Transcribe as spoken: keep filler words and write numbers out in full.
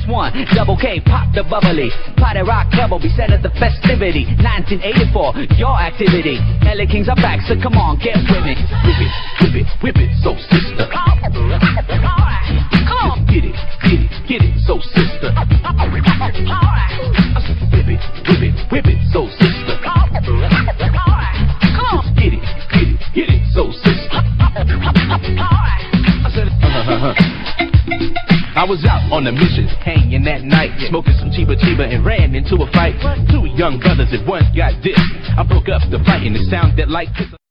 one, double K, pop the bubbly. Party rock club will be set at the festivity. nineteen eighty-four, your activity. L A Kings are back, so come on, get with me. Whip it, whip it, whip it, so sister. Get it, get it, get it, so sister. Whip it, whip it, whip it, so sister. Get it, get it, get it, so sister. I was out on a mission, hanging that night, smoking some Chiba Chiba and ran into a fight. Two young brothers at once got dissed. I broke up the fight and it sounded like